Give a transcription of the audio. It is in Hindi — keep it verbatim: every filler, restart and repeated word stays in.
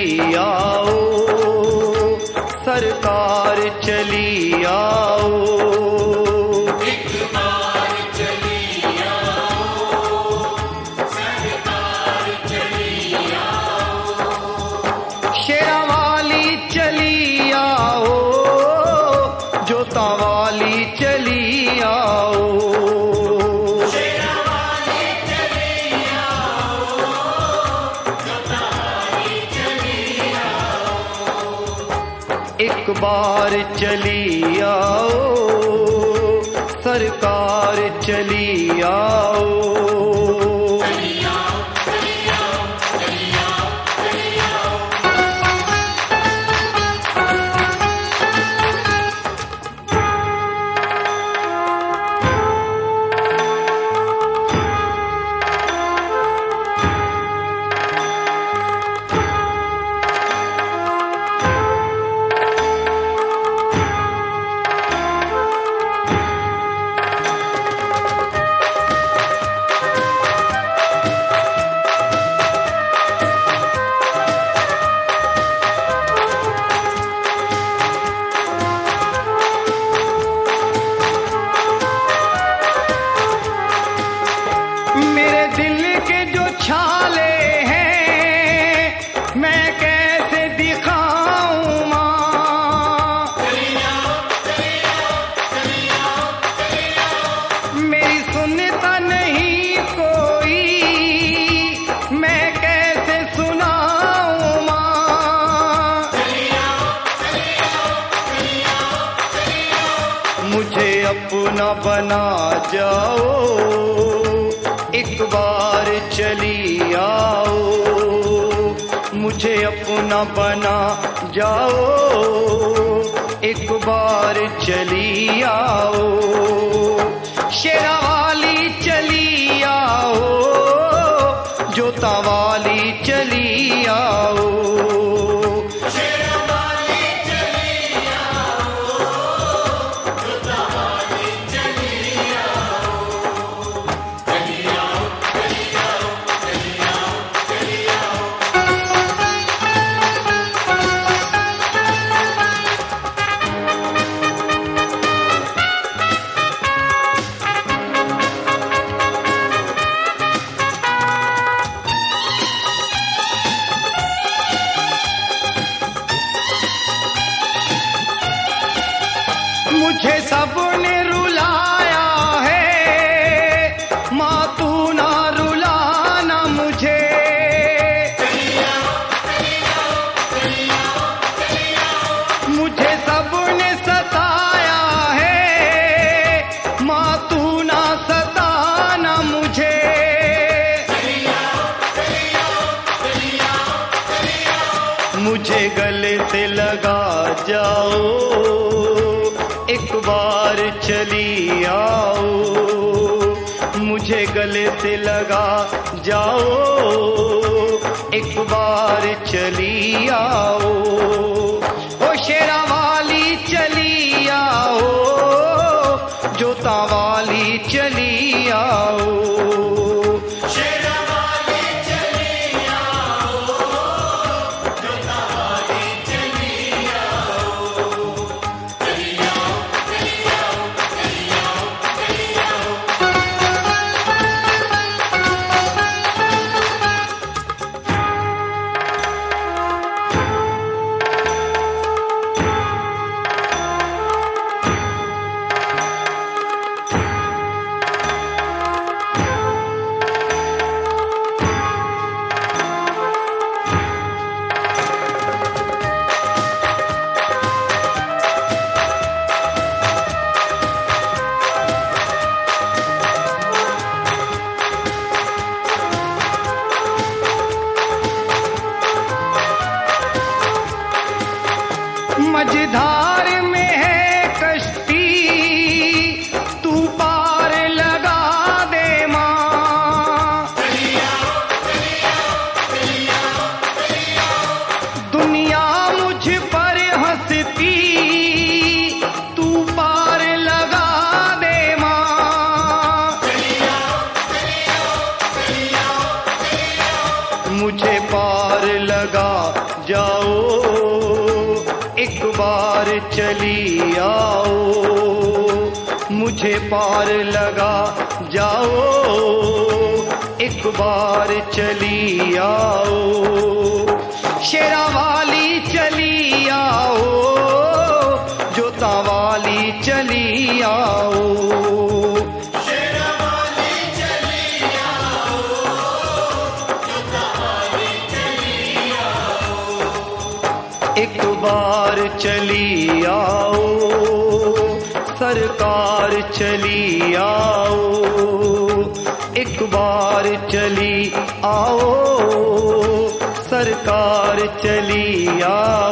चली आओ, सरकार चली आओ। एक बार चली आओ, सरकार चली आओ। शेरा वाली चली आओ, जोता वाली चली आओ। शेरा वाली चली आओ, जोता वाली चली आओ। एक बार चली आओ, सरकार चली आओ। मेरे दिल के जो छाले हैं मैं कैसे दिखाऊं माँ। मेरी सुनता नहीं कोई, मैं कैसे सुनाऊं माँ। मुझे अपना बना जाओ, एक बार चली आओ। मुझे अपना बना जाओ, एक बार चली आओ। शेरा वाली चली आओ, जोता वाली चली आओ। मुझे सबने रुलाया है, माँ तू ना रुलाना मुझे। मुझे सबने सताया है, माँ तू ना सताना मुझे। मुझे गले से लगा जाओ, एक बार चली आओ। मुझे गले से लगा जाओ, एक बार चली आओ। ओ शेरा वाली चली आओ, जोता वाली चली आओ। मझधार में है कश्ती, तू पार लगा दे माँ। दुनिया मुझ पर हंसती, तू पार लगा दे माँ। मुझे पार लगा जाओ, एक बार चली आओ, मुझे पार लगा जाओ, एक बार चली आओ, शेरा वाली चली आओ, जोता वाली चली आओ, शेरा वाली चली आओ, जोता वाली चली आओ। एक बार चली आओ, सरकार चली आओ, एक बार चली आओ, सरकार चली आओ।